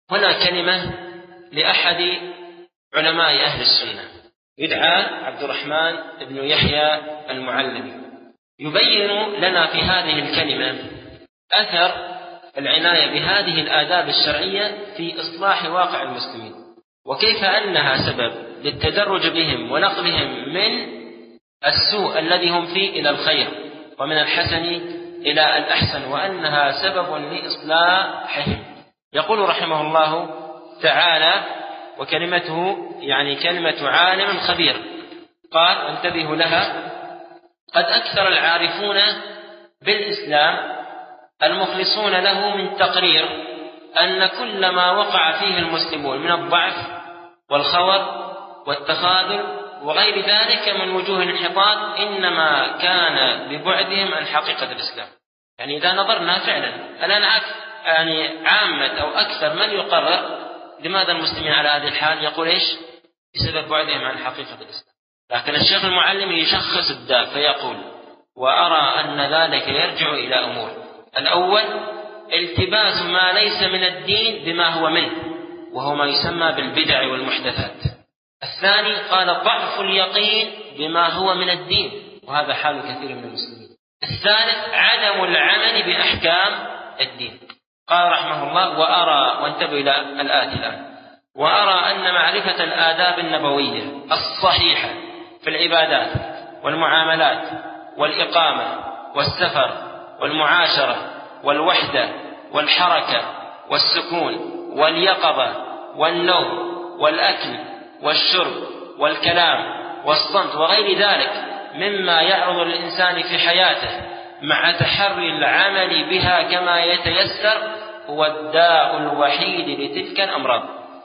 هنا كلمة لأحد علماء أهل السنة يدعى عبد الرحمن بن يحيى المعلمي، يبين لنا في هذه الكلمة أثر العناية بهذه الآداب الشرعية في إصلاح واقع المسلمين، وكيف أنها سبب للتدرج بهم ونقلهم من السوء الذي هم فيه إلى الخير، ومن الحسن إلى الأحسن، وأنها سبب لإصلاحهم. يقول رحمه الله تعالى، وكلمته يعني كلمة عالم خبير، قال انتبهوا لها: قد أكثر العارفون بالإسلام المخلصون له من تقرير أن كل ما وقع فيه المسلمون من الضعف والخور والتخاذل وغير ذلك من وجوه الانحطاط إنما كان ببعدهم عن حقيقة الإسلام. يعني إذا نظرنا فعلا الآن يعني عامة أو أكثر من يقرر لماذا المسلمين على هذه الحال، يقول إيش؟ بسبب بعدهم عن حقيقة الإسلام. لكن الشيخ المعلم يشخص الداء فيقول: وأرى أن ذلك يرجع إلى أمور: الأول التباس ما ليس من الدين بما هو منه، وهو ما يسمى بالبدع والمحدثات. الثاني قال ضعف اليقين بما هو من الدين، وهذا حال كثير من المسلمين. الثالث عدم العمل بأحكام الدين. قال رحمه الله: وأرى، وانتبه إلى الآتي الآن، وأرى أن معرفة الآداب النبوية الصحيحة في العبادات والمعاملات والإقامة والسفر والمعاشرة والوحدة والحركة والسكون واليقظة والنوم والأكل والشرب والكلام والصمت وغير ذلك مما يعرض للإنسان في حياته مع تحري العمل بها كما يتيسر هو الداء الوحيد لتلك الأمراض،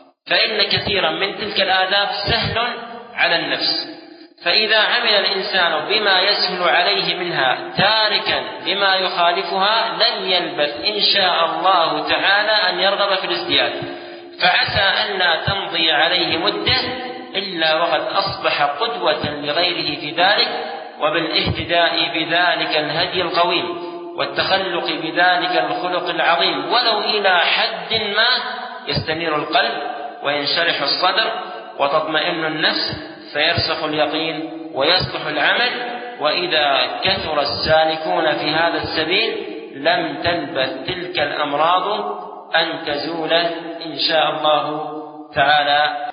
فإن كثيرا من تلك الآداب سهل على النفس، فإذا عمل الإنسان بما يسهل عليه منها تاركا لما يخالفها لن يلبث إن شاء الله تعالى أن يرغب في الازدياد، فعسى أن لا تمضي عليه مدة إلا وقد أصبح قدوة لغيره في ذلك، وبالاهتداء بذلك الهدي القويم والتخلق بذلك الخلق العظيم، ولو إلى حد ما يستنير القلب وينشرح الصدر وتطمئن النفس فيرسخ اليقين ويصلح العمل. وإذا كثر السالكون في هذا السبيل لم تلبث تلك الأمراض أن تزول إن شاء الله تعالى.